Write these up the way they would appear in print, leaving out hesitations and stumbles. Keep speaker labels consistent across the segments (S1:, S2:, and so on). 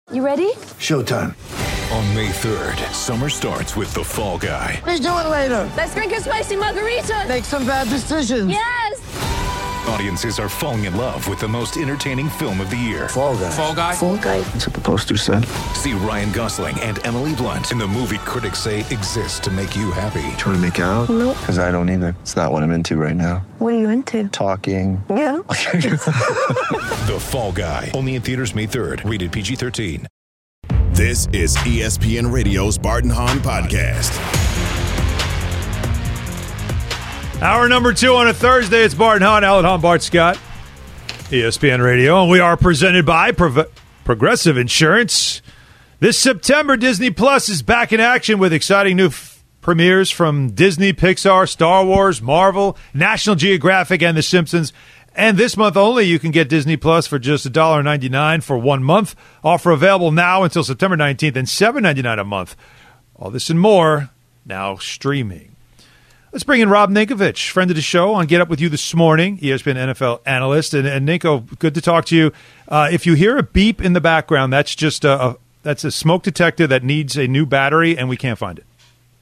S1: You ready?
S2: Showtime.
S3: On May 3rd, summer starts with The Fall Guy.
S2: Let's do it later.
S1: Let's drink a spicy margarita.
S2: Make some bad decisions.
S1: Yes!
S3: Audiences are falling in love with the most entertaining film of the year.
S2: Fall Guy.
S4: Fall Guy?
S1: Fall Guy.
S2: That's what the poster said.
S3: See Ryan Gosling and Emily Blunt in the movie critics say exists to make you happy.
S2: Trying to make it out?
S1: Nope.
S2: Because I don't either. It's not what I'm into right now.
S1: What are you into?
S2: Talking.
S1: Yeah.
S3: The Fall Guy. Only in theaters May 3rd. Rated PG-13.
S5: This is ESPN Radio's Bart and Hahn Podcast.
S6: Hour number 2 on a Thursday. It's Bart and Hahn, Alan Hahn, Bart Scott, ESPN Radio. And we are presented by Progressive Insurance. This September, Disney Plus is back in action with exciting new premieres from Disney, Pixar, Star Wars, Marvel, National Geographic, and The Simpsons. And this month only, you can get Disney Plus for just $1.99 for 1 month. Offer available now until September 19th and $7.99 a month. All this and more, now streaming. Let's bring in Rob Ninkovich, friend of the show, on Get Up With You this morning, ESPN NFL analyst. And Ninko, good to talk to you. If you hear a beep in the background, that's just that's a smoke detector that needs a new battery, and we can't find it.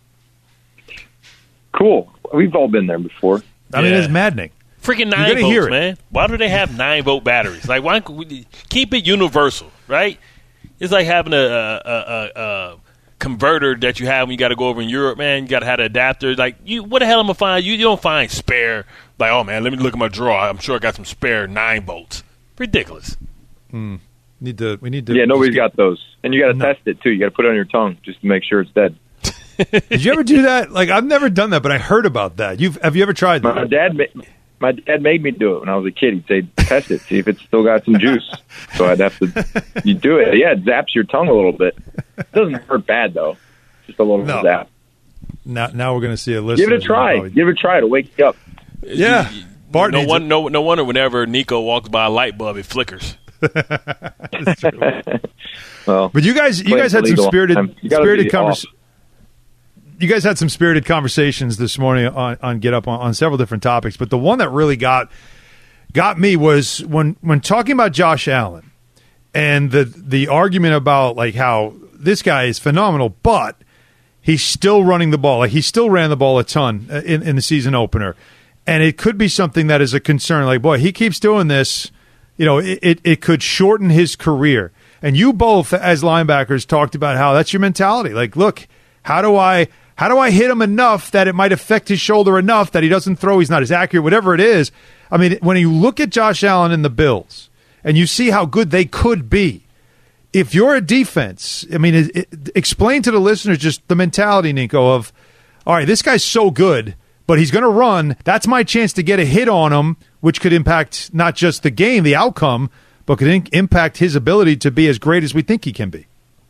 S7: Cool. We've all been there before.
S6: I mean, it's maddening.
S8: Freaking 9 volts, man. Why do they have 9-volt batteries? Like, why don't we keep it universal, right? It's like having a converter that you have when you got to go over in Europe, man. You got to have an adapter. Like, what the hell am I find? You don't find spare. Like, oh man, let me look at my drawer. I'm sure I got some spare 9 volts. Ridiculous.
S6: We need to.
S7: Yeah, nobody's got those, and you got to test it too. You got to put it on your tongue just to make sure it's dead.
S6: Did you ever do that? Like, I've never done that, but I heard about that. Have you ever tried that?
S7: My dad made me do it when I was a kid. He'd say, test it, see if it's still got some juice. So I'd have to you do it. Yeah, it zaps your tongue a little bit. It doesn't hurt bad, though. Just a little zap.
S6: Now we're going to see a list.
S7: Give it a try. Give it a try to wake you up.
S6: Yeah. Bart
S8: no wonder whenever Nico walks by a light bulb, it flickers.
S6: That's true.
S7: Well,
S6: but you guys had some spirited conversations. You guys had some spirited conversations this morning on Get Up on several different topics, but the one that really got me was when talking about Josh Allen and the argument about like how this guy is phenomenal, but he's still running the ball. Like, he still ran the ball a ton in the season opener, and it could be something that is a concern. Like, boy, he keeps doing this, it could shorten his career. And you both, as linebackers, talked about how that's your mentality. Like, look, how do I hit him enough that it might affect his shoulder enough that he doesn't throw, he's not as accurate, whatever it is. I mean, when you look at Josh Allen and the Bills and you see how good they could be, if you're a defense, I mean, explain to the listeners just the mentality, Nico, of, all right, this guy's so good, but he's going to run. That's my chance to get a hit on him, which could impact not just the game, the outcome, but could impact his ability to be as great as we think he can be.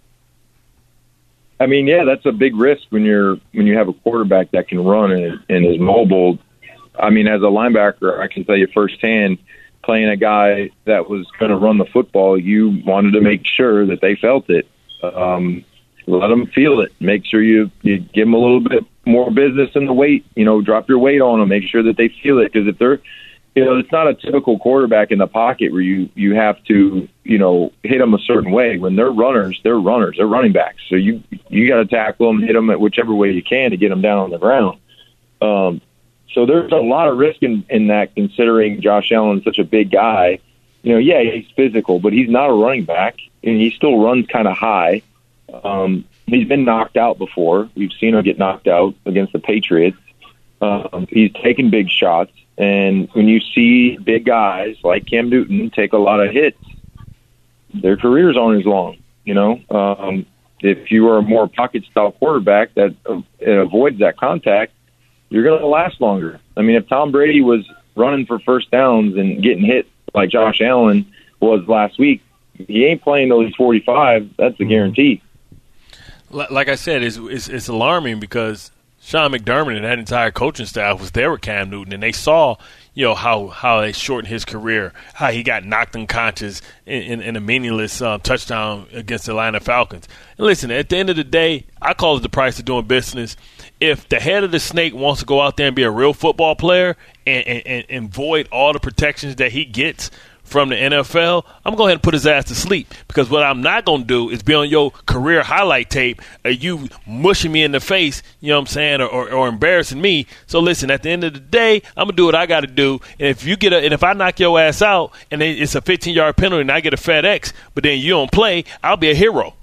S7: I mean, yeah, that's a big risk when you have a quarterback that can run and is mobile. I mean, as a linebacker, I can tell you firsthand, playing a guy that was going to run the football, you wanted to make sure that they felt it. Let them feel it. Make sure you give them a little bit more business in the weight. Drop your weight on them. Make sure that they feel it, because if they're it's not a typical quarterback in the pocket where you have to, hit them a certain way. When they're runners, they're running backs. So you got to tackle them, hit them at whichever way you can to get them down on the ground. So there's a lot of risk in that, considering Josh Allen's such a big guy. Yeah, he's physical, but he's not a running back, and he still runs kind of high. He's been knocked out before. We've seen him get knocked out against the Patriots. He's taken big shots. And when you see big guys like Cam Newton take a lot of hits, their careers aren't as long. If you are a more pocket-style quarterback that avoids that contact, you're going to last longer. I mean, if Tom Brady was running for first downs and getting hit like Josh Allen was last week, he ain't playing till he's 45. That's a guarantee.
S8: Like I said, it's alarming because Sean McDermott and that entire coaching staff was there with Cam Newton, and they saw, how they shortened his career, how he got knocked unconscious in a meaningless touchdown against the Atlanta Falcons. And listen, at the end of the day, I call it the price of doing business. If the head of the snake wants to go out there and be a real football player and void all the protections that he gets from the NFL, I'm going to go ahead and put his ass to sleep, because what I'm not going to do is be on your career highlight tape, you mushing me in the face, you know what I'm saying, or embarrassing me. So listen, at the end of the day, I'm going to do what I got to do. And if I knock your ass out and it's a 15-yard penalty and I get a FedEx, but then you don't play, I'll be a hero.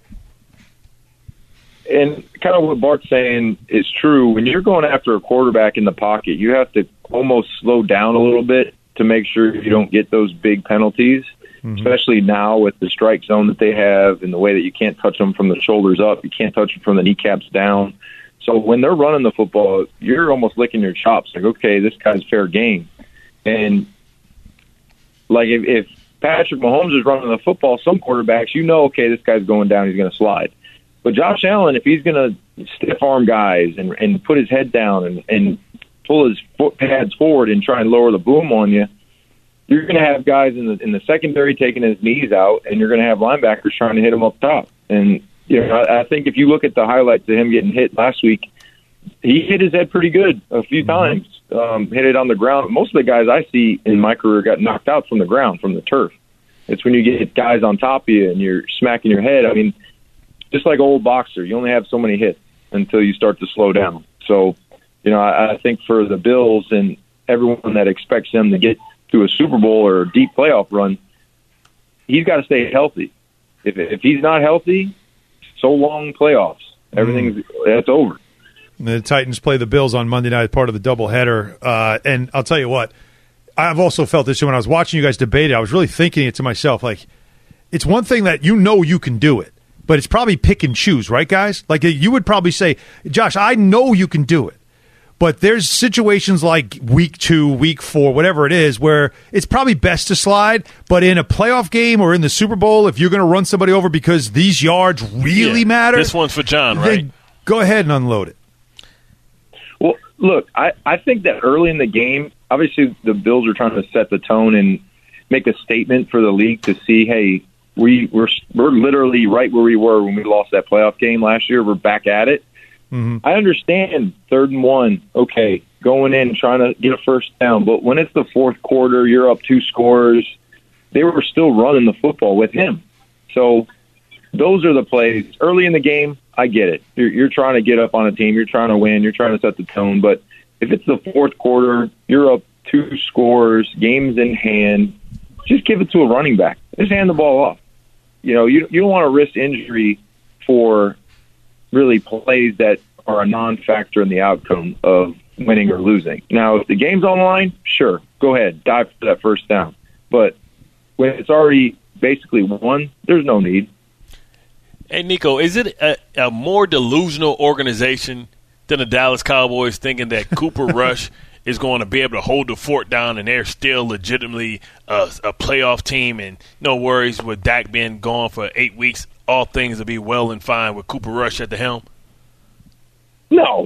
S7: And kind of what Bart's saying is true. When you're going after a quarterback in the pocket, you have to almost slow down a little bit to make sure you don't get those big penalties, especially now with the strike zone that they have and the way that you can't touch them from the shoulders up, you can't touch them from the kneecaps down. So when they're running the football, you're almost licking your chops, like, okay, this guy's fair game. And like if Patrick Mahomes is running the football, some quarterbacks, okay, this guy's going down, he's going to slide. But Josh Allen, if he's going to stiff-arm guys and put his head down and pull his foot pads forward and try and lower the boom on you, you're going to have guys in the secondary taking his knees out, and you're going to have linebackers trying to hit him up top. And I think if you look at the highlights of him getting hit last week, he hit his head pretty good a few times, hit it on the ground. Most of the guys I see in my career got knocked out from the ground, from the turf. It's when you get guys on top of you and you're smacking your head. I mean, just like an old boxer, you only have so many hits until you start to slow down. So, I think for the Bills and everyone that expects them to get to a Super Bowl or a deep playoff run, he's got to stay healthy. If he's not healthy, so long playoffs. That's over.
S6: The Titans play the Bills on Monday night, part of the doubleheader. And I'll tell you what, I've also felt this when I was watching you guys debate it. I was really thinking it to myself, like, it's one thing that you can do it, but it's probably pick and choose, right, guys? Like, you would probably say, Josh, I know you can do it, but there's situations like week 2, week 4, whatever it is, where it's probably best to slide. But in a playoff game or in the Super Bowl, if you're going to run somebody over because these yards really matter,
S8: this one's for John, right?
S6: Go ahead and unload it.
S7: Well, look, I think that early in the game, obviously the Bills are trying to set the tone and make a statement for the league to see, hey, we're literally right where we were when we lost that playoff game last year. We're back at it. I understand 3rd and 1, okay, going in trying to get a first down. But when it's the fourth quarter, you're up 2 scores, they were still running the football with him. So those are the plays. Early in the game, I get it. You're trying to get up on a team. You're trying to win. You're trying to set the tone. But if it's the fourth quarter, you're up 2 scores, game's in hand, just give it to a running back. Just hand the ball off. You don't want to risk injury for really plays that are a non-factor in the outcome of winning or losing. Now, if the game's on the line, sure, go ahead, dive for that first down. But when it's already basically won, there's no need.
S8: Hey, Nico, is it a more delusional organization than the Dallas Cowboys, thinking that Cooper Rush is going to be able to hold the fort down and they're still legitimately a playoff team, and no worries with Dak being gone for 8 weeks, all things will be well and fine with Cooper Rush at the helm?
S7: No,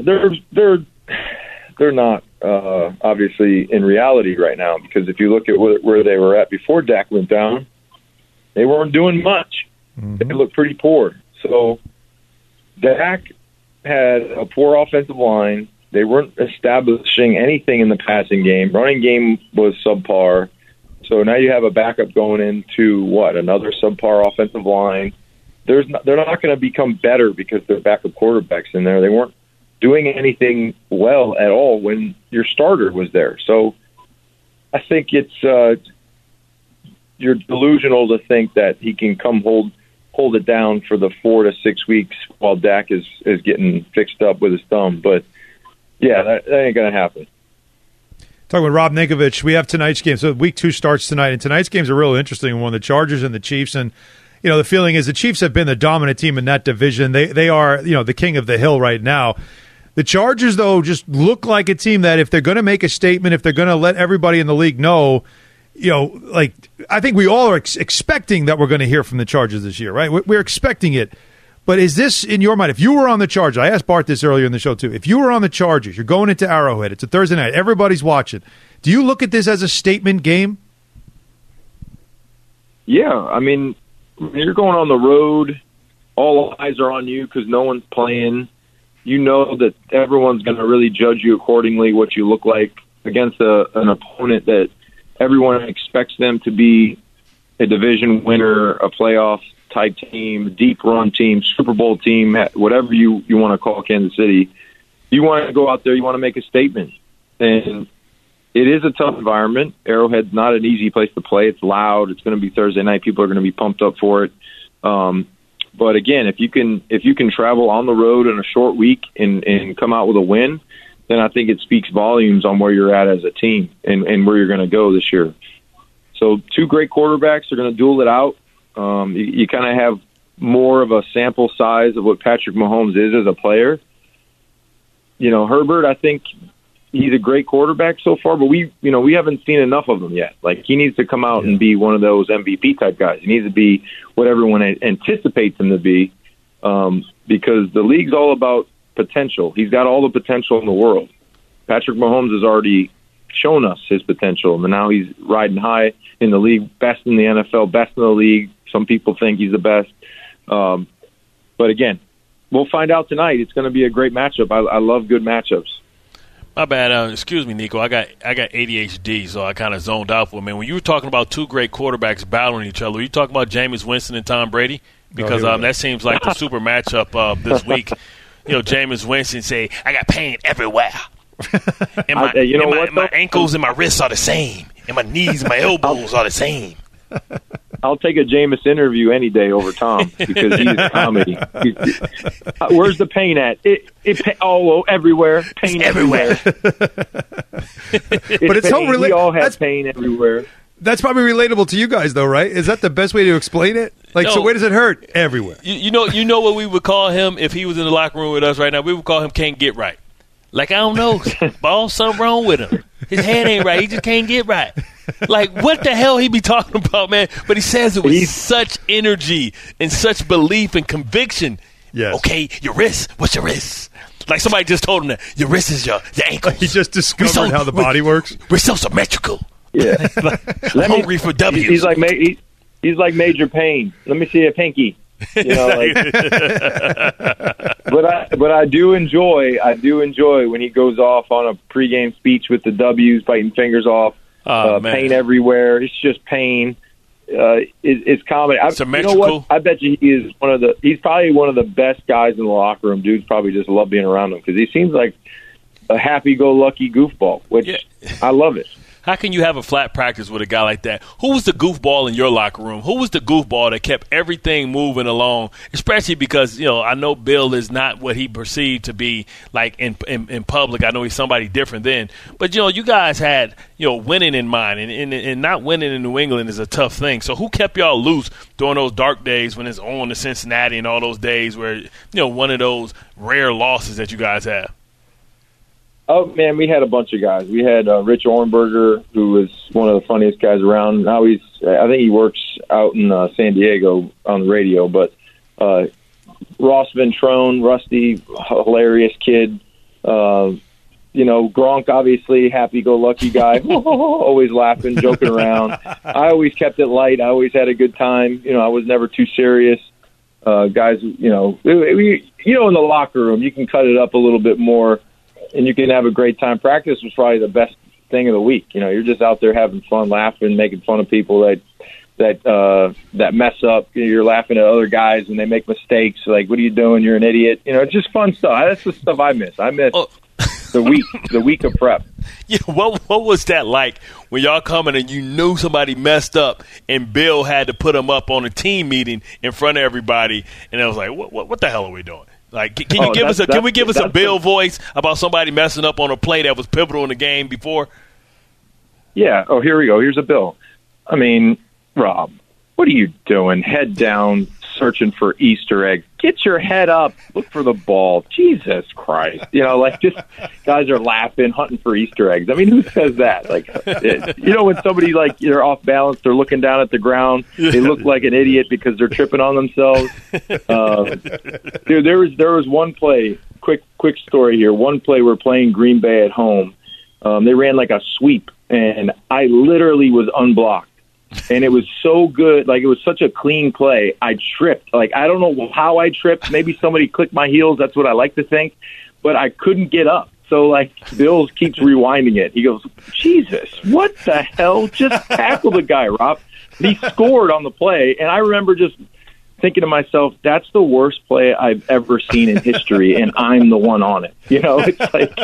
S7: they're not obviously in reality right now, because if you look at where they were at before Dak went down, they weren't doing much. They looked pretty poor. So Dak had a poor offensive line. They weren't establishing anything in the passing game. Running game was subpar. So now you have a backup going into another subpar offensive line. They're not going to become better because they're backup quarterbacks in there. They weren't doing anything well at all when your starter was there. So I think you're delusional to think that he can come hold it down for the 4 to 6 weeks while Dak is getting fixed up with his thumb. But yeah, that ain't going to happen.
S6: Talking with Rob Ninkovich, we have tonight's game. So week 2 starts tonight, and tonight's game is a real interesting one. The Chargers and the Chiefs, and the feeling is the Chiefs have been the dominant team in that division. They are the king of the hill right now. The Chargers, though, just look like a team that if they're going to make a statement, if they're going to let everybody in the league know, I think we all are expecting that we're going to hear from the Chargers this year, right? We're expecting it. But is this, in your mind, if you were on the Chargers, I asked Bart this earlier in the show too, if you were on the Chargers, you're going into Arrowhead, it's a Thursday night, everybody's watching, do you look at this as a statement game?
S7: Yeah, I mean, you're going on the road, all eyes are on you because no one's playing. You know that everyone's going to really judge you accordingly, what you look like against an opponent that everyone expects them to be a division winner, a playoff type team, deep run team, Super Bowl team, whatever you want to call Kansas City, you want to go out there, you want to make a statement. And it is a tough environment. Arrowhead's not an easy place to play. It's loud. It's going to be Thursday night. People are going to be pumped up for it. But again, if you can travel on the road in a short week and come out with a win, then I think it speaks volumes on where you're at as a team and where you're going to go this year. So 2 great quarterbacks are going to duel it out. You kind of have more of a sample size of what Patrick Mahomes is as a player. Herbert, I think he's a great quarterback so far, but we haven't seen enough of him yet. Like, he needs to come out and be one of those MVP type guys. He needs to be what everyone anticipates him to be, because the league's all about potential. He's got all the potential in the world. Patrick Mahomes has already shown us his potential, and now he's riding high in the league, best in the NFL, best in the league. Some people think he's the best. But again, we'll find out tonight. It's going to be a great matchup. I love good matchups.
S8: My bad. Excuse me, Nico. I got ADHD, so I kind of zoned out for a minute. When you were talking about 2 great quarterbacks battling each other, were you talking about Jameis Winston and Tom Brady? Because that seems like the super matchup this week. Jameis Winston say, "I got pain everywhere, and my ankles and my wrists are the same, and my knees and my elbows are the same."
S7: I'll take a Jameis interview any day over Tom because he's comedy. Where's the pain at? Everywhere. Pain everywhere.
S6: But it's so
S7: we all have pain everywhere.
S6: That's probably relatable to you guys, though, right? Is that the best way to explain it? So where does it hurt? Everywhere.
S8: You know what we would call him if he was in the locker room with us right now? We would call him "Can't Get Right." Like, I don't know, ball, something wrong with him. His head ain't right. He just can't get right. Like, what the hell he be talking about, man? But he says it with such energy and such belief and conviction.
S6: Yes.
S8: Okay, your wrist. What's your wrist? Like somebody just told him that your wrist is your ankle.
S6: He just discovered how the body works.
S8: We're so symmetrical.
S7: Yeah.
S8: Hungry for W's.
S7: He's like Major Payne. Let me see a pinky. But I do enjoy when he goes off on a pregame speech with the W's, biting fingers off, pain everywhere. It's just pain. It's comedy. You know what? I bet you he's probably one of the best guys in the locker room. Dudes probably just love being around him because he seems like a happy-go-lucky goofball, which I love it.
S8: How can you have a flat practice with a guy like that? Who was the goofball in your locker room? Who was the goofball that kept everything moving along? Especially because, I know Bill is not what he perceived to be like in public. I know he's somebody different then. But, you guys had, winning in mind. And not winning in New England is a tough thing. So who kept y'all loose during those dark days when it's on to Cincinnati and all those days where, one of those rare losses that you guys have?
S7: Oh, man, we had a bunch of guys. We had Rich Orenberger, who was one of the funniest guys around. Now I think he works out in San Diego on the radio. But Ross Ventrone, Rusty, hilarious kid. Gronk, obviously, happy-go-lucky guy, always laughing, joking around. I always kept it light. I always had a good time. I was never too serious. Guys, in the locker room, you can cut it up a little bit more. And you can have a great time. Practice was probably the best thing of the week. You're just out there having fun, laughing, making fun of people that mess up. You're laughing at other guys when they make mistakes. Like, what are you doing? You're an idiot. It's just fun stuff. That's the stuff I miss. I miss the week of prep.
S8: Yeah, what was that like when y'all coming and you knew somebody messed up and Bill had to put them up on a team meeting in front of everybody, and it was like, what the hell are we doing? Like, can we give us a Bill voice about somebody messing up on a play that was pivotal in the game before?
S7: Yeah. Oh, here we go. Here's a Bill. I mean, Rob, what are you doing? Head down, searching for Easter eggs. Get your head up. Look for the ball. Jesus Christ. Just guys are laughing, hunting for Easter eggs. I mean, who says that? When somebody, they're off balance, they're looking down at the ground, they look like an idiot because they're tripping on themselves. Dude, there was one play, quick story here. One play, we're playing Green Bay at home. They ran like a sweep, and I literally was unblocked. And it was so good. It was such a clean play. I tripped. I don't know how I tripped. Maybe somebody clicked my heels. That's what I like to think. But I couldn't get up. So, Bill keeps rewinding it. He goes, Jesus, what the hell? Just tackle the guy, Rob. He scored on the play, and I remember just thinking to myself, that's the worst play I've ever seen in history, and I'm the one on it. You know, it's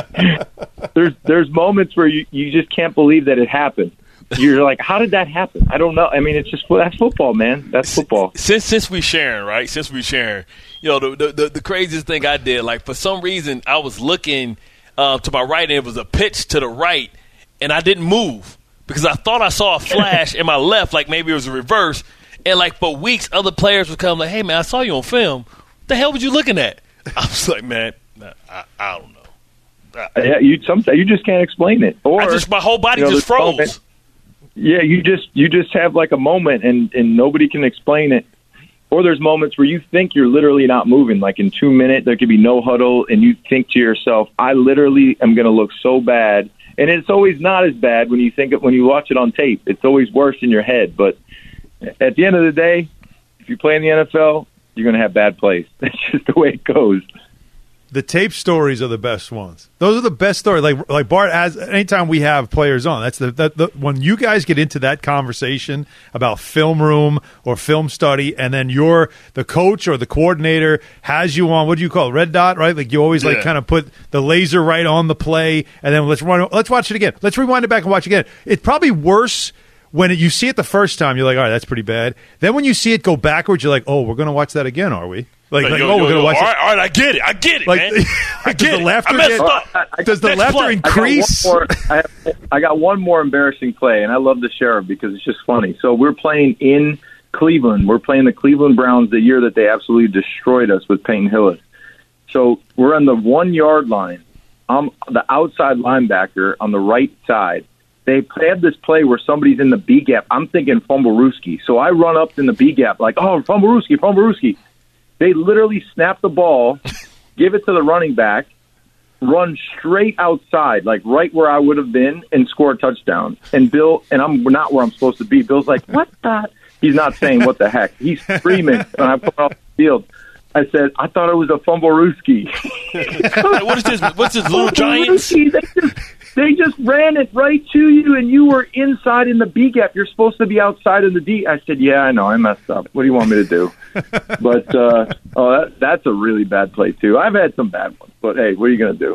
S7: like there's moments where you just can't believe that it happened. You're like, how did that happen? I don't know. I mean, that's football, man. That's football.
S8: Since we sharing, right? Since we sharing, you know, the craziest thing I did, like for some reason I was looking to my right and it was a pitch to the right, and I didn't move because I thought I saw a flash in my left, like maybe it was a reverse. And like for weeks, other players would come like, "Hey man, I saw you on film. What the hell was you looking at?" I was like, "Man, I don't know."
S7: Yeah, sometimes you just can't explain it, or
S8: my whole body just froze.
S7: Moment, yeah, you just have like a moment, and nobody can explain it. Or there's moments where you think you're literally not moving. Like in 2 minutes, there could be no huddle, and you think to yourself, "I literally am going to look so bad." And it's always not as bad when you watch it on tape. It's always worse in your head, but at the end of the day, if you play in the NFL, you're going to have bad plays. That's just the way it goes.
S6: The tape stories are the best ones. Those are the best stories. Like Bart, anytime we have players on, that's the when you guys get into that conversation about film room or film study, and then the coach or the coordinator has you on, what do you call it, red dot, right? Like you always kind of put the laser right on the play, and then let's watch it again. Let's rewind it back and watch it again. It's probably worse when you see it the first time. You're like, all right, that's pretty bad. Then when you see it go backwards, you're like, oh, we're going to watch that again, are we? We're going to watch it.
S8: All right, I get it,
S6: like,
S8: man. I get
S6: the laughter does the laughter increase?
S7: I got one more embarrassing play, and I love to share it because it's just funny. So we're playing in Cleveland. We're playing the Cleveland Browns the year that they absolutely destroyed us with Peyton Hillis. So we're on the 1 yard line. I'm the outside linebacker on the right side. They have this play where somebody's in the B gap. I'm thinking Fumblerooski. So I run up in the B gap like, oh, Fumblerooski. They literally snap the ball, give it to the running back, run straight outside, like right where I would have been, and score a touchdown. And I'm not where I'm supposed to be. Bill's like, what the? He's not saying what the heck. He's screaming, and I put off the field. I said, I thought it was a Fumblerooski.
S8: What is this? What's this, Little Giants?
S7: They just ran it right to you, and you were inside in the B gap. You're supposed to be outside in the D. I said, yeah, I know. I messed up. What do you want me to do? But that's a really bad play, too. I've had some bad ones, but, hey, what are you going to do?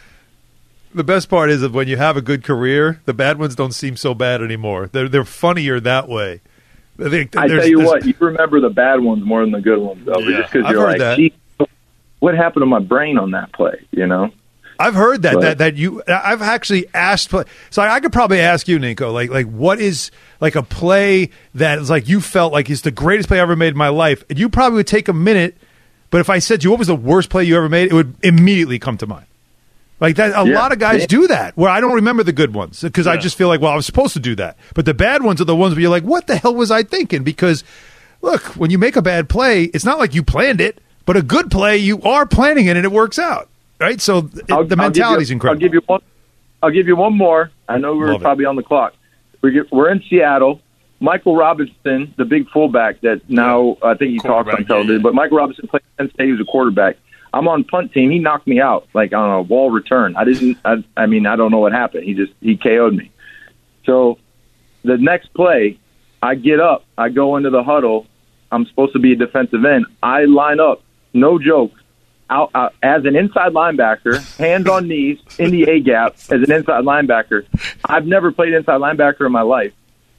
S6: The best part is that when you have a good career, the bad ones don't seem so bad anymore. They're funnier that way.
S7: I tell you what, you remember the bad ones more than the good ones, though.
S6: Yeah,
S7: just because you're like, gee, what happened to my brain on that play, you know?
S6: I've heard I've actually asked. So I could probably ask you, Nico, like what is like a play that is like you felt like is the greatest play I ever made in my life, and you probably would take a minute. But if I said to you, what was the worst play you ever made, it would immediately come to mind. Like that, a lot of guys do that. Where I don't remember the good ones because I just feel like, well, I was supposed to do that. But the bad ones are the ones where you're like, what the hell was I thinking? Because look, when you make a bad play, it's not like you planned it, but a good play, you are planning it and it works out. Right, so the mentality is incredible.
S7: I'll give you one more. I know we're probably on the clock. We're in Seattle. Michael Robinson, the big fullback that now I think he talks on television, but Michael Robinson played Penn State. He was a quarterback. I'm on punt team. He knocked me out like on a wall return. I don't know what happened. He KO'd me. So the next play, I get up. I go into the huddle. I'm supposed to be a defensive end. I line up. No joke. Out, as an inside linebacker, hands on knees in the A gap as an inside linebacker. I've never played inside linebacker in my life.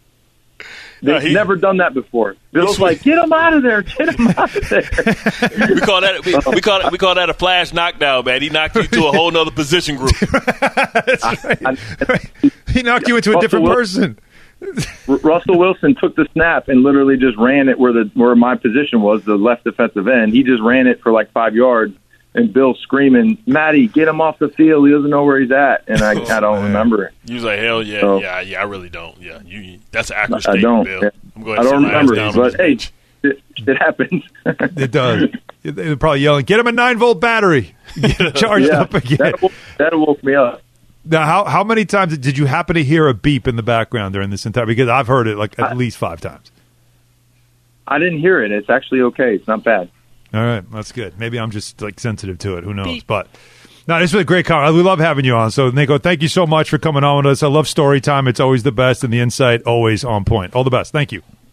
S7: They've never done that before. Bill's like, get him out of there, get him out of there.
S8: we call that a flash knockdown, man. He knocked you to a whole nother position group.
S6: That's right. He knocked you into a different person.
S7: Russell Wilson took the snap and literally just ran it where my position was, the left defensive end. He just ran it for like 5 yards. And Bill screaming, Matty, get him off the field. He doesn't know where he's at. And I don't remember it.
S8: He was like, hell yeah. So, yeah, I really don't. Yeah, that's an accurate statement,
S7: I don't.
S8: Bill.
S7: Yeah.
S8: I'm going
S7: I don't remember it. But, hey, it happens.
S6: It does. They're probably yelling, get him a 9-volt battery. Get it charged up again.
S7: That woke me up.
S6: Now, how many times did you happen to hear a beep in the background during this entire? Because I've heard it like at least 5 times.
S7: I didn't hear it. It's actually okay. It's not bad.
S6: All right, that's good. Maybe I'm just like sensitive to it. Who knows? Beep. But no, this was a great call. We love having you on. So, Nico, thank you so much for coming on with us. I love story time. It's always the best, and the insight always on point. All the best. Thank you.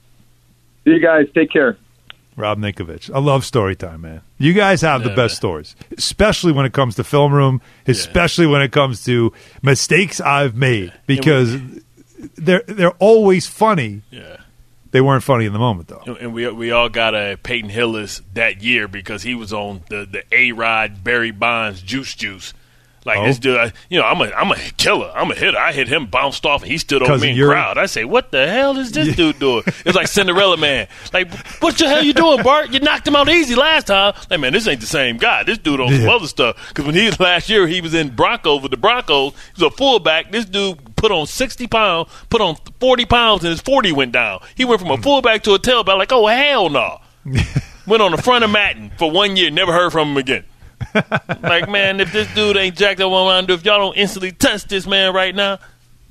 S7: See you guys. Take care.
S6: Rob Ninkovich. I love story time, man. You guys have the best stories, especially when it comes to film room, especially when it comes to mistakes I've made, because they're always funny. Yeah. They weren't funny in the moment, though.
S8: And we all got a Peyton Hillis that year because he was on the A-Rod, Barry Bonds, Juice. Like this dude, I'm a killer. I'm a hitter. I hit him, bounced off, and he stood over me in the crowd. I say, what the hell is this dude doing? It's like Cinderella Man. Like, what the hell you doing, Bart? You knocked him out easy last time. Like, man, this ain't the same guy. This dude on some other stuff. Because when last year he was in Broncos with the Broncos, he was a fullback. This dude put on 60 pounds, put on 40 pounds, and his 40 went down. He went from a fullback to a tailback like, oh, hell no. Went on the front of Madden for 1 year, never heard from him again. Like, man, if this dude ain't jacked up, what am I gonna do? If y'all don't instantly test this man right now.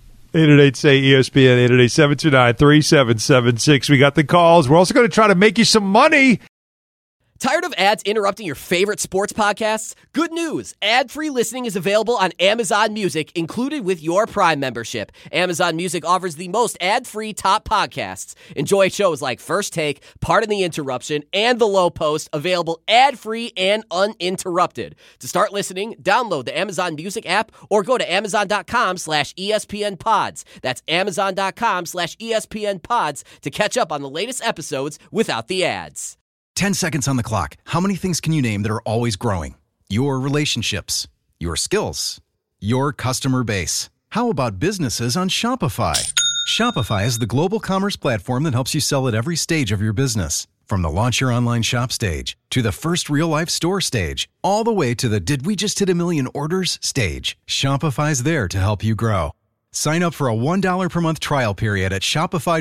S6: 888-SAY-ESPN, 888-729-3776. We got the calls. We're also going to try to make you some money.
S4: Tired of ads interrupting your favorite sports podcasts? Good news. Ad-free listening is available on Amazon Music, included with your Prime membership. Amazon Music offers the most ad-free top podcasts. Enjoy shows like First Take, Pardon the Interruption, and The Low Post, available ad-free and uninterrupted. To start listening, download the Amazon Music app or go to amazon.com/ESPN Pods. That's amazon.com/ESPN Pods to catch up on the latest episodes without the ads.
S9: 10 seconds on the clock. How many things can you name that are always growing? Your relationships, your skills, your customer base. How about businesses on Shopify? Shopify is the global commerce platform that helps you sell at every stage of your business. From the launch your online shop stage, to the first real-life store stage, all the way to the did we just hit a million orders stage. Shopify's there to help you grow. Sign up for a $1 per month trial period at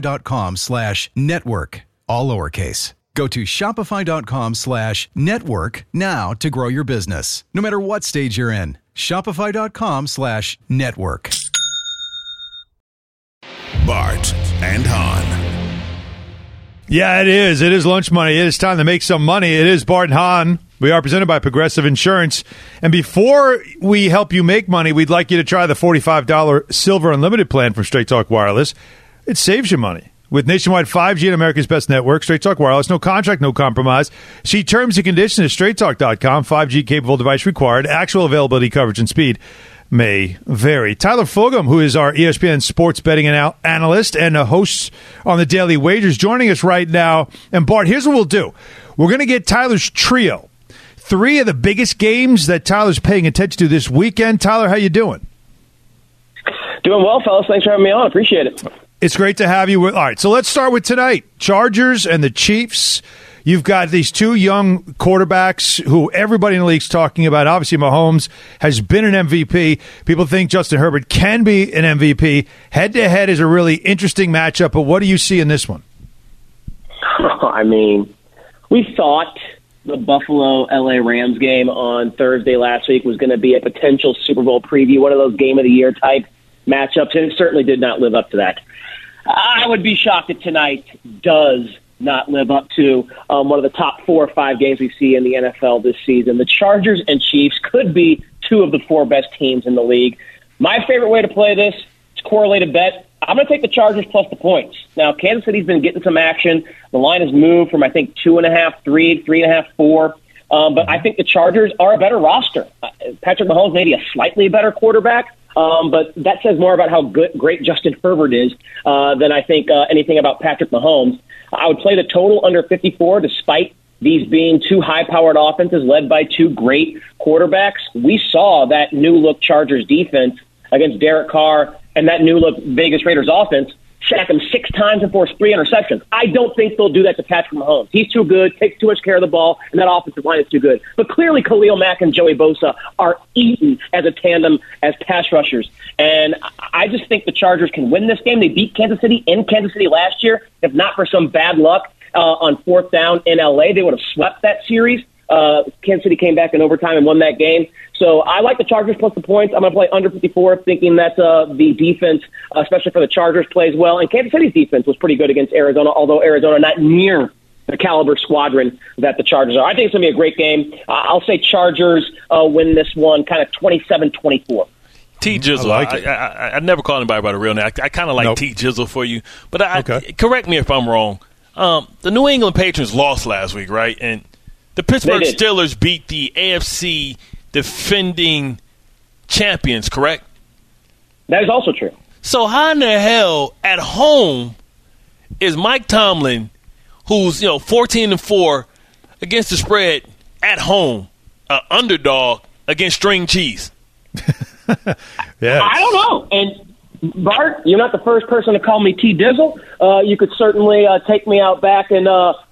S9: shopify.com/network, all lowercase. Go to shopify.com/network now to grow your business, no matter what stage you're in. Shopify.com/network.
S5: Bart and Hahn.
S6: Yeah, it is. It is lunch money. It is time to make some money. It is Bart and Hahn. We are presented by Progressive Insurance. And before we help you make money, we'd like you to try the $45 Silver Unlimited plan from Straight Talk Wireless. It saves you money. With nationwide 5G and America's best network, Straight Talk Wireless, no contract, no compromise. See terms and conditions at straighttalk.com. 5G capable device required. Actual availability, coverage, and speed may vary. Tyler Fulgham, who is our ESPN sports betting analyst and a host on the Daily Wagers, joining us right now. And Bart, here's what we'll do. We're going to get Tyler's trio. 3 of the biggest games that Tyler's paying attention to this weekend. Tyler, how you doing?
S10: Doing well, fellas. Thanks for having me on. Appreciate it.
S6: It's great to have you. All right, so let's start with tonight. Chargers and the Chiefs. You've got these 2 young quarterbacks who everybody in the league's talking about. Obviously, Mahomes has been an MVP. People think Justin Herbert can be an MVP. Head-to-head is a really interesting matchup, but what do you see in this one?
S10: I mean, we thought the Buffalo-LA Rams game on Thursday last week was going to be a potential Super Bowl preview, one of those game-of-the-year type matchups, and it certainly did not live up to that. I would be shocked if tonight does not live up to one of the top 4 or 5 games we see in the NFL this season. The Chargers and Chiefs could be 2 of the 4 best teams in the league. My favorite way to play this is correlated bet. I'm going to take the Chargers plus the points. Now, Kansas City's been getting some action. The line has moved from, I think, 2.5, 3, 3.5, 4. But I think the Chargers are a better roster. Patrick Mahomes may be a slightly better quarterback. But that says more about how great Justin Herbert is than I think anything about Patrick Mahomes. I would play the total under 54 despite these being 2 high-powered offenses led by 2 great quarterbacks. We saw that new-look Chargers defense against Derek Carr and that new-look Vegas Raiders offense sack him 6 times and force 3 interceptions. I don't think they'll do that to Patrick Mahomes. He's too good, takes too much care of the ball, and that offensive line is too good. But clearly Khalil Mack and Joey Bosa are eaten as a tandem as pass rushers. And I just think the Chargers can win this game. They beat Kansas City in Kansas City last year. If not for some bad luck on 4th down in L.A., they would have swept that series. Kansas City came back in overtime and won that game. So I like the Chargers plus the points. I'm going to play under 54, thinking that the defense, especially for the Chargers, plays well. And Kansas City's defense was pretty good against Arizona, although Arizona not near the caliber squadron that the Chargers are. I think it's going to be a great game. I'll say Chargers win this one kind of 27-24.
S8: T. Jizzle. I never call anybody by the real name. I kind of like T. Jizzle for you. But correct me if I'm wrong. The New England Patriots lost last week, right? And the Pittsburgh Steelers beat the AFC defending champions, correct?
S10: That is also true.
S8: So how in the hell at home is Mike Tomlin, who's 14-4 against the spread at home, an underdog against string cheese?
S6: Yeah,
S10: I don't know. And Bart, you're not the first person to call me T-Dizzle. You could certainly take me out back and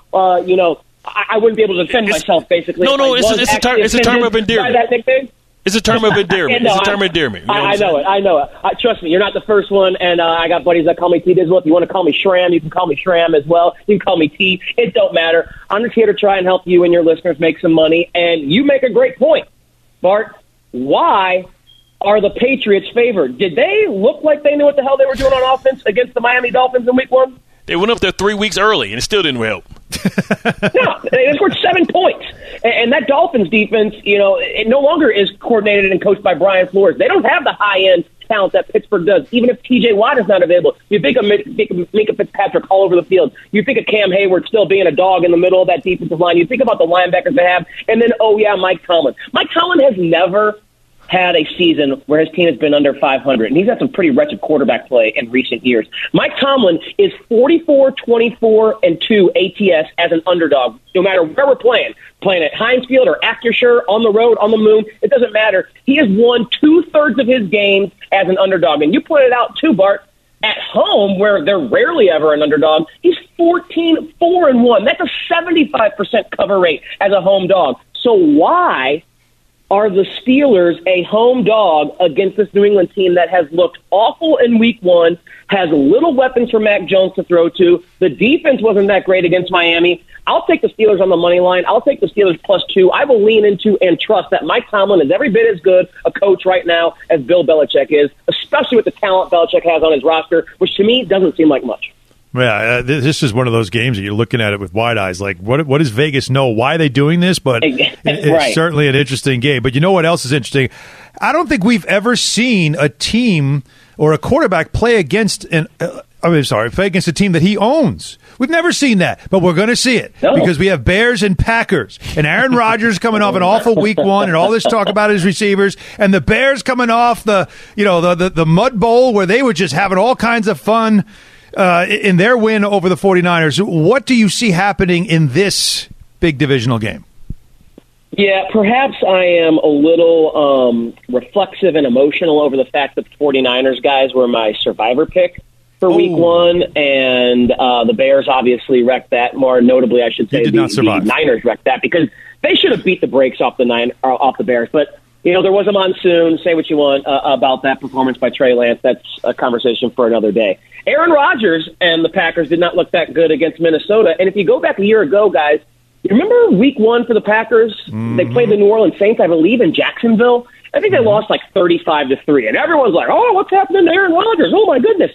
S10: I wouldn't be able to defend myself. Basically,
S8: it's a term of endearment.
S10: That nickname?
S8: It's a term of endearment. It's a term of endearment.
S10: I know it. Trust me, you're not the first one, and I got buddies that call me T-Dizzle. If you want to call me Shram, you can call me Shram as well. You can call me T. It don't matter. I'm just here to try and help you and your listeners make some money, and you make a great point, Bart. Why are the Patriots favored? Did they look like they knew what the hell they were doing on offense against the Miami Dolphins in Week 1?
S8: They went up there 3 weeks early, and it still didn't help.
S10: No, they scored 7 points. And that Dolphins defense, it no longer is coordinated and coached by Brian Flores. They don't have the high-end talent that Pittsburgh does, even if T.J. Watt is not available. You think of Minka Fitzpatrick all over the field. You think of Cam Hayward still being a dog in the middle of that defensive line. You think about the linebackers they have. And then, Mike Tomlin. Mike Tomlin has never had a season where his team has been under 500, and he's had some pretty wretched quarterback play in recent years. Mike Tomlin is 44-24-2 ATS as an underdog, no matter where we're playing at Heinz Field or Acrisure, on the road, on the moon. It doesn't matter. He has won 2/3 of his games as an underdog, and you pointed out too, Bart. At home, where they're rarely ever an underdog, he's 14-4-1. That's a 75% cover rate as a home dog. So why are the Steelers a home dog against this New England team that has looked awful in Week 1, has little weapons for Mac Jones to throw to? The defense wasn't that great against Miami. I'll take the Steelers on the money line. I'll take the Steelers +2. I will lean into and trust that Mike Tomlin is every bit as good a coach right now as Bill Belichick is, especially with the talent Belichick has on his roster, which to me doesn't seem like much.
S6: Yeah, this is one of those games that you're looking at it with wide eyes. Like, what does Vegas know? Why are they doing this? But it's certainly an interesting game. But you know what else is interesting? I don't think we've ever seen a team or a quarterback play against play against a team that he owns. We've never seen that, but we're going to see it because we have Bears and Packers, and Aaron Rodgers coming off an awful Week 1, and all this talk about his receivers, and the Bears coming off the Mud Bowl where they were just having all kinds of fun. In their win over the 49ers, what do you see happening in this big divisional game?
S10: Yeah, perhaps I am a little reflexive and emotional over the fact that the 49ers guys were my survivor pick for Week 1, and the Bears obviously wrecked that. More notably, I should say, the Niners wrecked that because they should have beat the brakes off the Bears. But there was a monsoon. Say what you want about that performance by Trey Lance. That's a conversation for another day. Aaron Rodgers and the Packers did not look that good against Minnesota. And if you go back a year ago, guys, you remember Week 1 for the Packers? Mm-hmm. They played the New Orleans Saints, I believe, in Jacksonville. I think they lost like 35-3. And everyone's like, oh, what's happening to Aaron Rodgers? Oh, my goodness.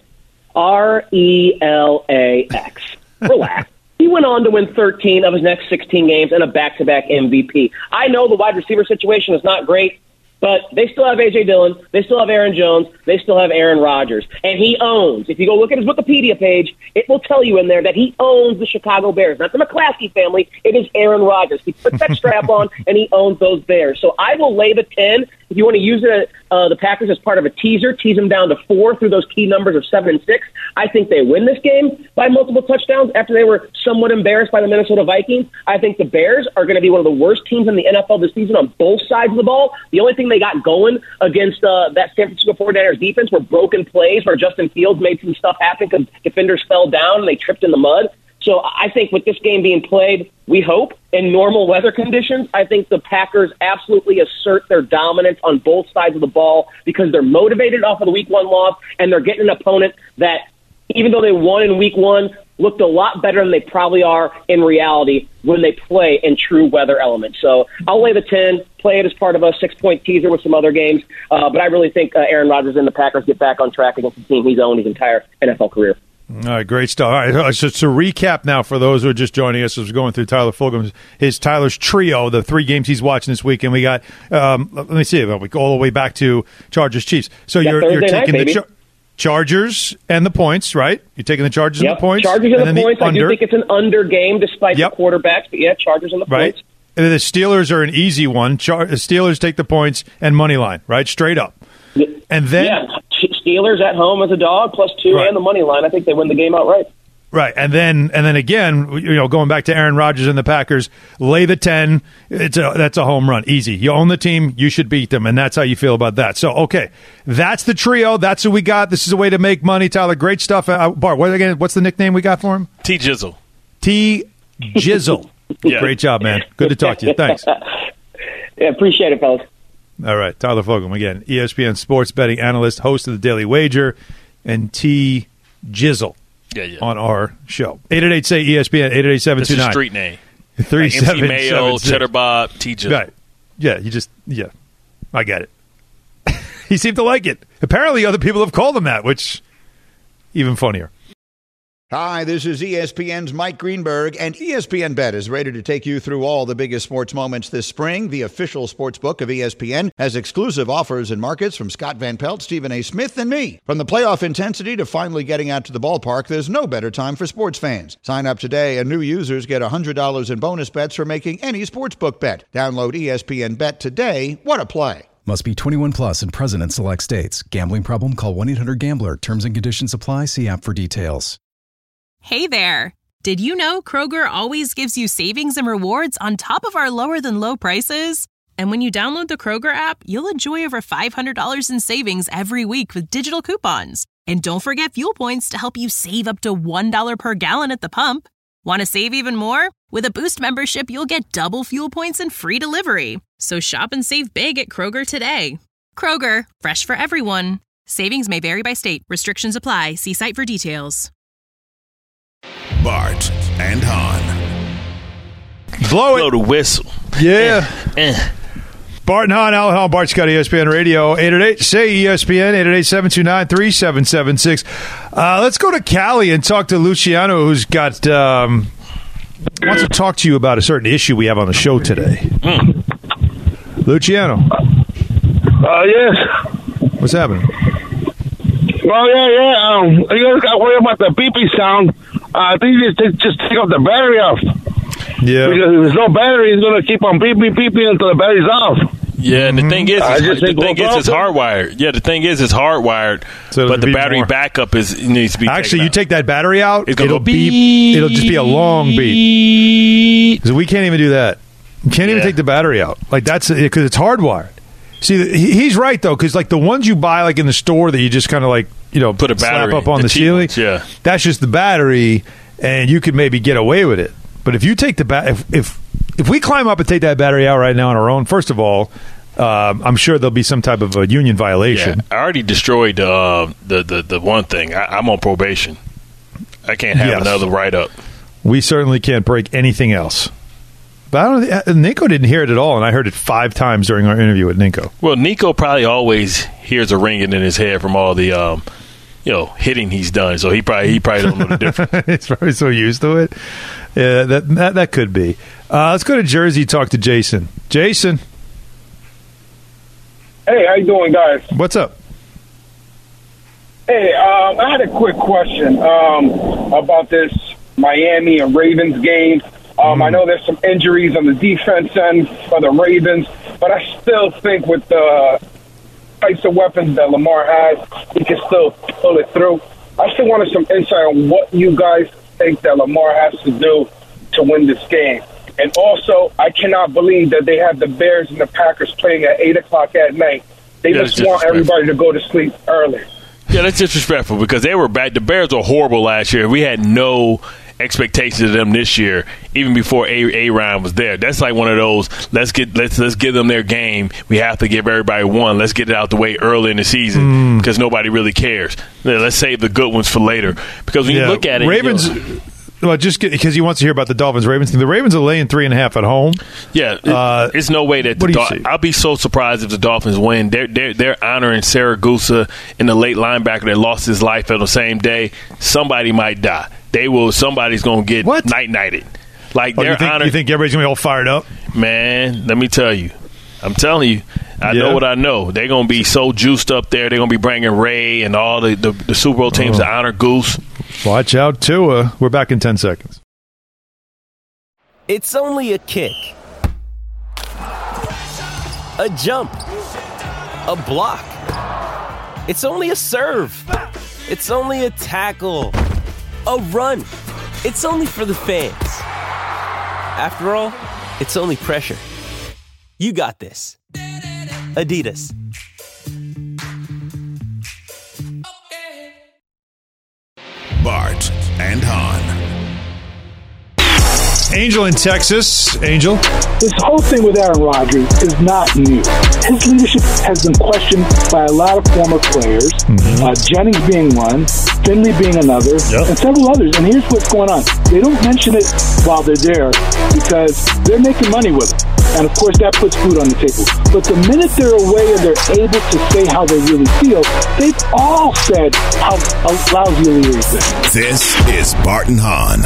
S10: RELAX. Relax. He went on to win 13 of his next 16 games and a back-to-back MVP. I know the wide receiver situation is not great, but they still have A.J. Dillon. They still have Aaron Jones. They still have Aaron Rodgers. And he owns, if you go look at his Wikipedia page, it will tell you in there that he owns the Chicago Bears. Not the McClaskey family. It is Aaron Rodgers. He puts that strap on, and he owns those Bears. So I will lay the 10. If you want to use it, the Packers as part of a teaser, tease them down to 4 through those key numbers of 7 and 6. I think they win this game by multiple touchdowns after they were somewhat embarrassed by the Minnesota Vikings. I think the Bears are going to be one of the worst teams in the NFL this season on both sides of the ball. The only thing they got going against that San Francisco 49ers defense were broken plays where Justin Fields made some stuff happen because defenders fell down and they tripped in the mud. So I think with this game being played, we hope, in normal weather conditions, I think the Packers absolutely assert their dominance on both sides of the ball because they're motivated off of the Week 1 loss, and they're getting an opponent that, even though they won in Week 1, looked a lot better than they probably are in reality when they play in true weather elements. So I'll lay the 10, play it as part of a 6-point teaser with some other games, but I really think Aaron Rodgers and the Packers get back on track against the team he's owned his entire NFL career.
S6: All right, great stuff. All right, so to recap now for those who are just joining us, as we're going through Tyler Fulgham's Tyler's trio, the 3 games he's watching this weekend. We got, let me see, we go all the way back to Chargers Chiefs. So you're taking the Chargers and the points, right? You're taking the Chargers and the points?
S10: Chargers and the points. I do think it's an under game despite the quarterbacks. But, Chargers and the points.
S6: And then the Steelers are an easy one. The Steelers take the points and money line, right? Straight up. And then
S10: Steelers at home as a dog, +2 and the money line. I think they win the game outright.
S6: Right, and then again, going back to Aaron Rodgers and the Packers, lay the 10. That's a home run, easy. You own the team, you should beat them, and that's how you feel about that. So, okay, that's the trio. That's who we got. This is a way to make money, Tyler. Great stuff. Bart, what's the nickname we got for him?
S8: T Jizzle.
S6: T Jizzle. Great job, man. Good to talk to you. Thanks.
S10: Appreciate it, fellas.
S6: All right, Tyler Fulgham again, ESPN sports betting analyst, host of the Daily Wager, and T Jizzle. On our show. 888-SAY-ESPN, 888-729.
S8: That's his street name.
S6: 3776.
S8: MC Mayo, Cheddar Bob, TJ.
S6: Right. Yeah, I get it. He seemed to like it. Apparently other people have called him that, which even funnier.
S11: Hi, this is ESPN's Mike Greenberg, and ESPN Bet is ready to take you through all the biggest sports moments this spring. The official sports book of ESPN has exclusive offers and markets from Scott Van Pelt, Stephen A. Smith, and me. From the playoff intensity to finally getting out to the ballpark, there's no better time for sports fans. Sign up today, and new users get $100 in bonus bets for making any sportsbook bet. Download ESPN Bet today. What a play.
S9: Must be 21 plus and present in select states. Gambling problem? Call 1-800-GAMBLER. Terms and conditions apply. See app for details.
S12: Hey there! Did you know Kroger always gives you savings and rewards on top of our lower-than-low prices? And when you download the Kroger app, you'll enjoy over $500 in savings every week with digital coupons. And don't forget fuel points to help you save up to $1 per gallon at the pump. Want to save even more? With a Boost membership, you'll get double fuel points and free delivery. So shop and save big at Kroger today. Kroger, fresh for everyone. Savings may vary by state. Restrictions apply. See site for details.
S5: Bart and Hahn.
S6: Blow
S8: the whistle.
S6: Yeah. Bart and Hahn, Al Hahn, Bart Scott, ESPN Radio, 888-SAY-ESPN, 888-729-3776. Let's go to Cali and talk to Luciano, who's got wants to talk to you about a certain issue we have on the show today. Luciano.
S13: Yes.
S6: What's happening?
S13: Well, yeah. You guys got to worry about the beeping sound. I think you just take off the battery off.
S6: Yeah.
S13: Because if there's no battery, it's going to keep on beeping until the battery's off.
S8: Yeah, and the thing is, it's hardwired. Yeah, the thing is, it's hardwired,
S6: so
S8: but the battery backup needs to be.
S6: Actually, you take that battery out,
S8: it'll
S6: beep. It'll just be a long beep. So we can't even do that. We can't even take the battery out. Like that's because it's hardwired. See, he's right though, because like the ones you buy like in the store that you just kind of like
S8: put a battery
S6: slap up on the ceiling.
S8: Ones,
S6: that's just the battery, and you could maybe get away with it. But if you take if we climb up and take that battery out right now on our own, first of all, I'm sure there'll be some type of a union violation.
S8: Yeah, I already destroyed the one thing. I'm on probation. I can't have another write-up.
S6: We certainly can't break anything else. But Nico didn't hear it at all, and I heard it 5 times during our interview with Nico.
S8: Well, Nico probably always hears a ringing in his head from all the hitting he's done, so he probably don't know the difference.
S6: He's probably so used to it. Yeah, that could be. Let's go to Jersey. Talk to Jason. Jason.
S14: Hey, how you doing, guys?
S6: What's up?
S14: Hey, I had a quick question about this Miami and Ravens game. I know there's some injuries on the defense end for the Ravens, but I still think with the types of weapons that Lamar has, he can still pull it through. I still wanted some insight on what you guys think that Lamar has to do to win this game. And also, I cannot believe that they have the Bears and the Packers playing at 8 o'clock at night. They just want everybody to go to sleep early.
S8: Yeah, that's disrespectful because they were bad. The Bears were horrible last year. We had no expectations of them this year, even before A-Ryan was there. That's like one of those, let's give them their game. We have to give everybody one. Let's get it out the way early in the season because nobody really cares. Let's save the good ones for later. Because when you look at it,
S6: Ravens. Well, just because he wants to hear about the Dolphins-Ravens thing. The Ravens are laying 3.5 at home.
S8: Yeah, it's no way that I'll be so surprised if the Dolphins win. They're honoring Saragusa in the late linebacker that lost his life on the same day. Somebody might die. Somebody's going to get night-nighted. Like they're honoring.
S6: You think everybody's going to be all fired up?
S8: Man, let me tell you. I'm telling you, I know what I know. They're going to be so juiced up there. They're going to be bringing Ray and all the Super Bowl teams to honor Goose.
S6: Watch out, Tua. We're back in 10 seconds.
S15: It's only a kick, a jump, a block. It's only a serve. It's only a tackle, a run. It's only for the fans. After all, it's only pressure. You got this. Adidas.
S5: Bart and Hahn.
S6: Angel in Texas. Angel.
S16: This whole thing with Aaron Rodgers is not new. His leadership has been questioned by a lot of former players, Jennings being one, Finley being another, and several others. And here's what's going on. They don't mention it while they're there because they're making money with it. And, of course, that puts food on the table. But the minute they're away and they're able to say how they really feel, they've all said how lousy a leader is.
S5: This is Bart and Hahn.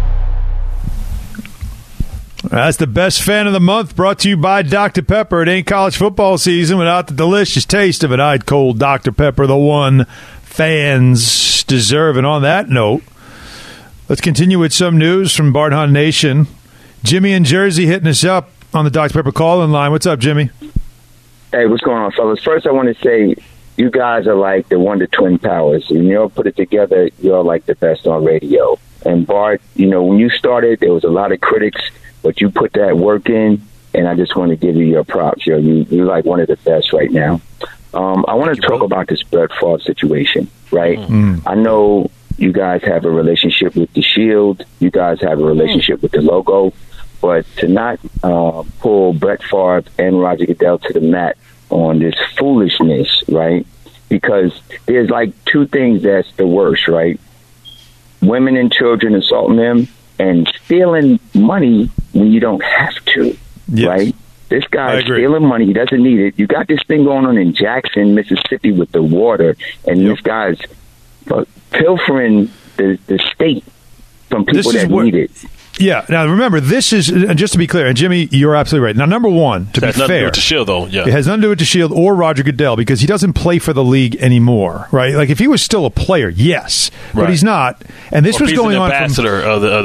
S6: That's the best fan of the month, brought to you by Dr. Pepper. It ain't college football season without the delicious taste of an ice-cold Dr. Pepper, the one fans deserve. And on that note, let's continue with some news from Bart Hahn Nation. Jimmy in Jersey hitting us up on the Dr. Pepper call-in line. What's up, Jimmy?
S17: Hey, what's going on, fellas? First, I want to say you guys are like the Wonder Twin Powers. When you all put it together, you're like the best on radio. And Bart, when you started, there was a lot of critics, but you put that work in, and I just want to give you your props. You're like one of the best right now. I want to talk about this Brett Favre situation, right? I know you guys have a relationship with the Shield. You guys have a relationship with the logo. But to not pull Brett Favre and Roger Goodell to the mat on this foolishness, right? Because there's like two things that's the worst, right? Women and children assaulting them and stealing money when you don't have to, right? This guy's stealing money. He doesn't need it. You got this thing going on in Jackson, Mississippi with the water, and this guy's pilfering the state from people that need it.
S6: Yeah. Now, remember, this is, just to be clear, and Jimmy, you're absolutely right. Now, number one, to be fair. It has nothing to do with the
S8: Shield, though. Yeah.
S6: It has nothing to do with the Shield or Roger Goodell because he doesn't play for the league anymore, right? Like, if he was still a player, yes. But he's not. And this was going on.
S8: If he's an ambassador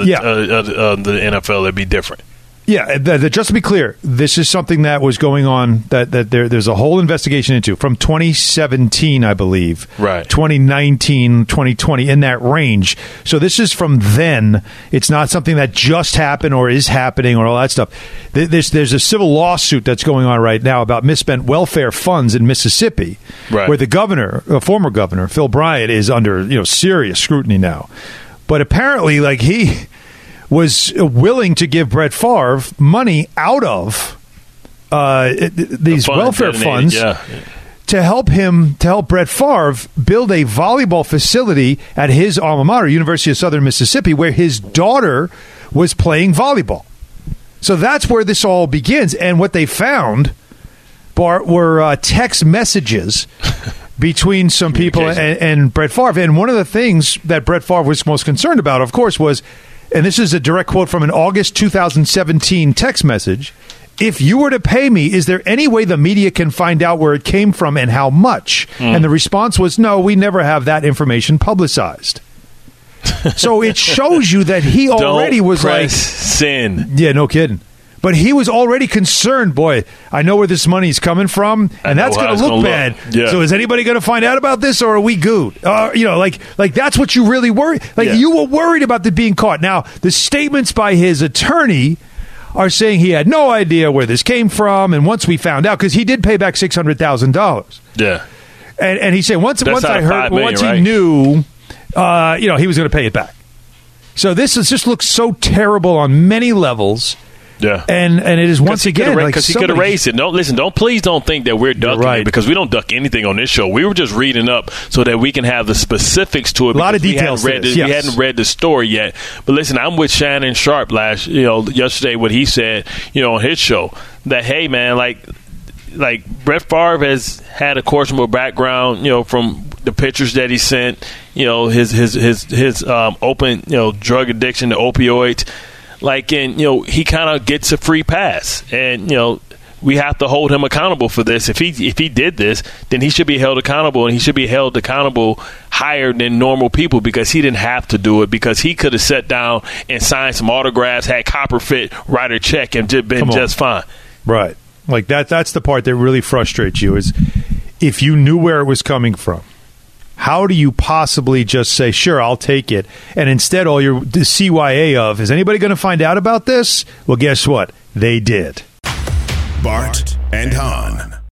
S8: of the NFL, it'd be different.
S6: Yeah, just to be clear, this is something that was going on that there's a whole investigation into from 2017, I believe.
S8: Right.
S6: 2019, 2020, in that range. So this is from then. It's not something that just happened or is happening or all that stuff. There's a civil lawsuit that's going on right now about misspent welfare funds in Mississippi, where the governor, former governor, Phil Bryant, is under serious scrutiny now. But apparently, like he was willing to give Brett Favre money out of these welfare funds to help Brett Favre build a volleyball facility at his alma mater, University of Southern Mississippi, where his daughter was playing volleyball. So that's where this all begins. And what they found, Bart, were text messages between some people and Brett Favre. And one of the things that Brett Favre was most concerned about, of course, was, and this is a direct quote from an August 2017 text message, "If you were to pay me, is there any way the media can find out where it came from and how much?" And the response was, "No, we never have that information publicized." So it shows you that he already was like
S8: sin.
S6: Yeah, no kidding. But he was already concerned. Boy, I know where this money's coming from, and that's going to look bad. Yeah. So is anybody going to find out about this, or are we good? Like that's what you really worry. You were worried about the being caught. Now the statements by his attorney are saying he had no idea where this came from, and once we found out, because he did pay back $600,000.
S8: Yeah,
S6: and he said once I heard, once
S8: right?
S6: he knew, he was going to pay it back. So this just looks so terrible on many levels.
S8: Yeah,
S6: and it is once again
S8: because he could erase it. Please don't think that we're ducking it, because we don't duck anything on this show. We were just reading up so that we can have the specifics to it.
S6: A lot of details.
S8: We hadn't read the story yet. But listen, I'm with Shannon Sharp yesterday. What he said, on his show, that hey man, like Brett Favre has had a questionable background, from the pictures that he sent, his open drug addiction to opioids. He kind of gets a free pass. And, we have to hold him accountable for this. If he did this, then he should be held accountable, and he should be held accountable higher than normal people because he didn't have to do it, because he could have sat down and signed some autographs, had Copperfit write a check, and been just fine.
S6: Right. Like that's the part that really frustrates you, is if you knew where it was coming from, how do you possibly just say, sure, I'll take it, and instead all you're the CYA of, is anybody going to find out about this? Well, guess what? They did.
S5: Bart and Hahn.